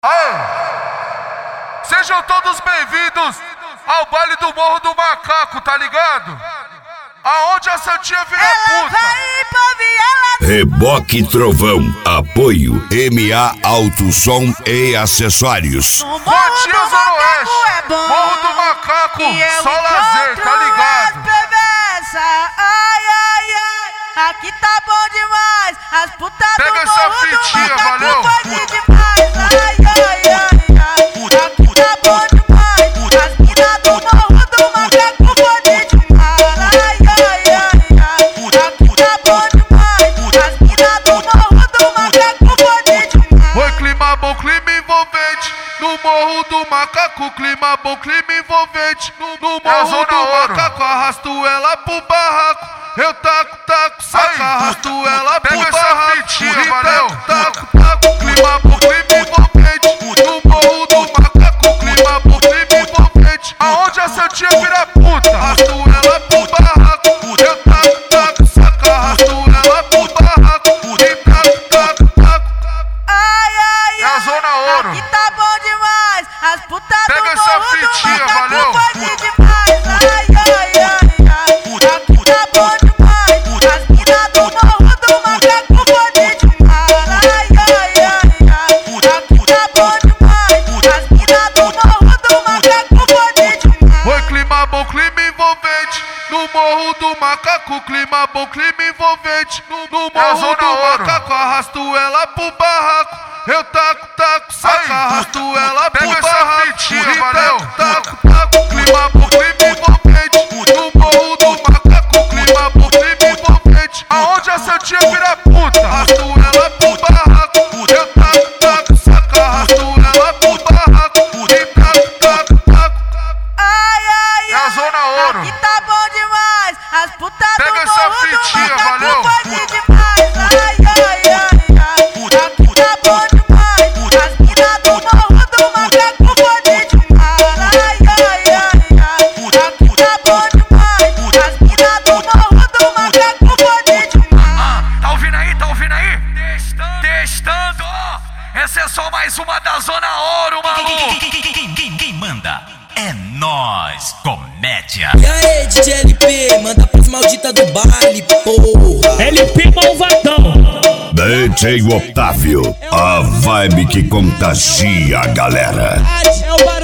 Aê! Sejam todos bem-vindos ao baile do Morro do Macaco, tá ligado? Aonde a Santinha vira puta. Reboque Trovão, apoio MA Alto Som e Acessórios. Cotia Zona Oeste, Morro do Macaco, só lazer, tá ligado? Ai, ai, ai, aqui tá bom demais. As putas pega do essa Morro do fitinha, Macaco valeu? pode demais. Ai, ai, ai, ai, aqui tá bom demais. As putas do Morro do Macaco pode demais. Ai, ai, ai, ai, aqui tá bom demais. As putas do Morro do Macaco pode demais. Oi, clima bom, clima envolvente. No Morro do Macaco, clima bom, clima envolvente. No Morro do Macaco, arrasto ela pro barraco. Eu taco, saca, arrasto ela pro barraco. Valeu? Taco, clima bom, clima envolvente. No Morro do Macaco, clima bom, clima envolvente. Aonde a Santinha vira puta, arrasto ela pro barraco. Eu taco, saca, arrasto ela pro barraco. Taco. Ai, ai, É a Zona Ouro. aqui tá bom demais. As putas Pega do essa Morro do fitinha, Macaco valeu? pode demais. Ai, ai, ai, ai, aqui tá bom demais. As putas do Morro do Macaco pode demais. Ai, ai, ai, ai, aqui tá bom demais. As putas do Morro do Macaco pode demais. Oi, clima bom, clima envolvente. No Morro do Macaco, clima bom, clima envolvente. No Morro do Macaco, arrasto ela pro barraco. Eu taco, saca, arrasto ela pro barraco. Valeu? Taco, clima bom, clima envolvente. No Morro do Macaco, clima bom, clima envolvente. Aonde a Santinha vira puta, arrasto ela pro barraco. Eu taco, saca, arrasto ela pro barraco. Taco. Ai, ai, É a Zona Ouro. aqui tá bom demais. As putas Pega do essa Morro do fitinha, Macaco valeu? pode demais. Ai, ai, ai, ai, aqui tá bom demais. As putas do Morro do Macaco pode demais. Ai, ai, ai, aqui tá bom demais. As putas do Morro do Macaco pode demais. Tá ouvindo aí? Tá ouvindo aí? Testando! Essa é só mais uma da Zona Ouro, maluco! Quem manda? É nós, comédia! E aí, DJ LP, manda pras malditas do baile, porra. LP malvadão. DJ Otávio, a vibe que contagia a galera. É o barulho.